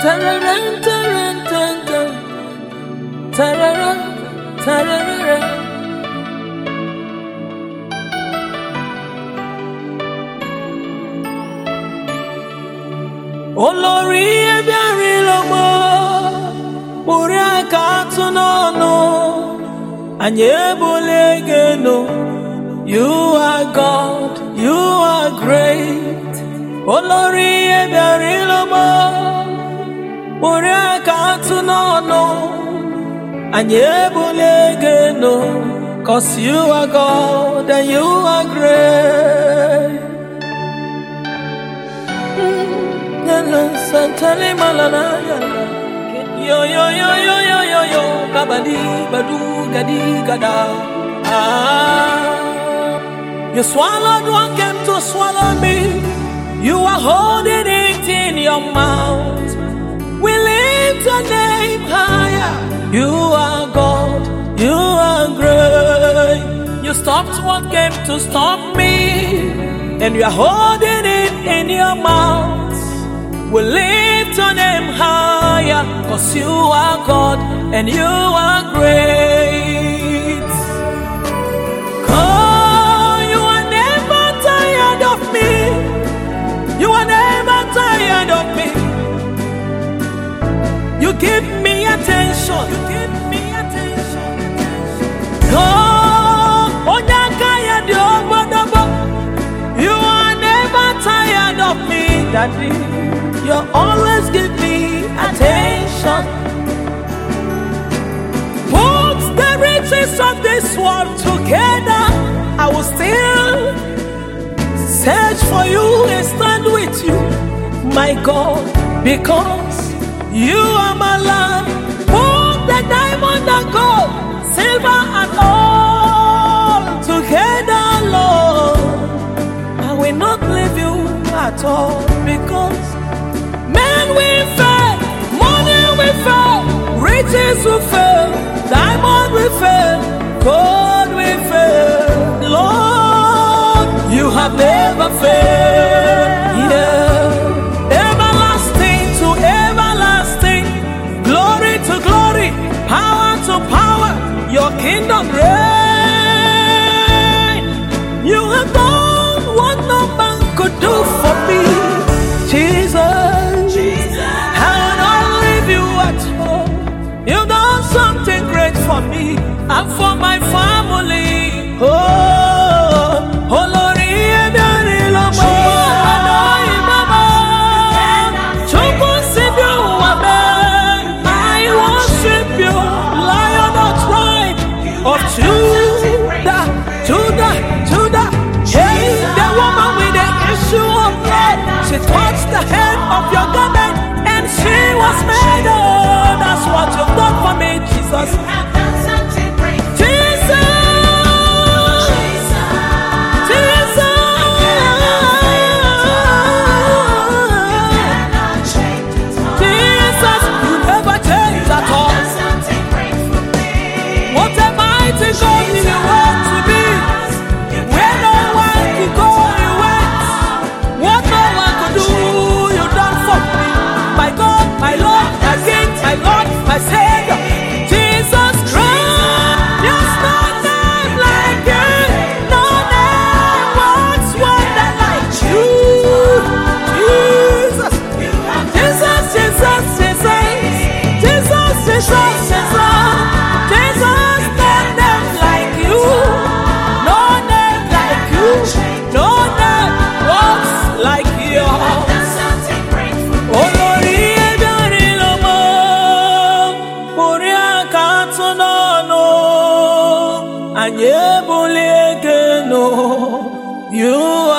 Tararan, taran, tan, tan. Tararan, tarararan. Olórí ẹbí lọ́mọ, orí àkàtún náà nù, ànyébólégéno. You are God, you are great. Olórí ẹbí lọ́mọ, orí àkàtún náà nù, ànyébólégéno. 'Cause you are God and you are great. Santale malana yo yo yo yo yo yo yo kabadi badu gadi gada. You swallowed what came to swallow me. You are holding it in your mouth. We lift your name higher. You are God, you are great. You stopped what came to stop me, and you are holding it in your mouth. We lift your name higher, 'cause you are God and you are great. Oh, you are never tired of me. You are never tired of me. You give me attention. You give me attention. Oh, Onyakaya Diobodobo. You are never tired of me, Daddy. You always give me attention. Put the riches of this world together, I will still search for you and stand with you, my God, because you are my love. Put the diamond and gold, silver and all together, Lord. I will not leave you at all, because men will fail, money will fail, riches will fail, diamond will fail, gold will fail. Lord, you have never failed. Yeah. Everlasting to everlasting, glory to glory, power to power, your kingdom reign. You have done what no man could do for me, Jesus. Something great for me and for my family. Oh, Olórí ẹbí lọ́mọ, Adonai Baba, Chukwu Sibiu Wabe. I worship you, Lion of tribe of Judah, Judah, Judah. Hey, the woman with the issue of blood, she touched the hem of your garment and she was made whole. That's what you've done for me, Jesus. You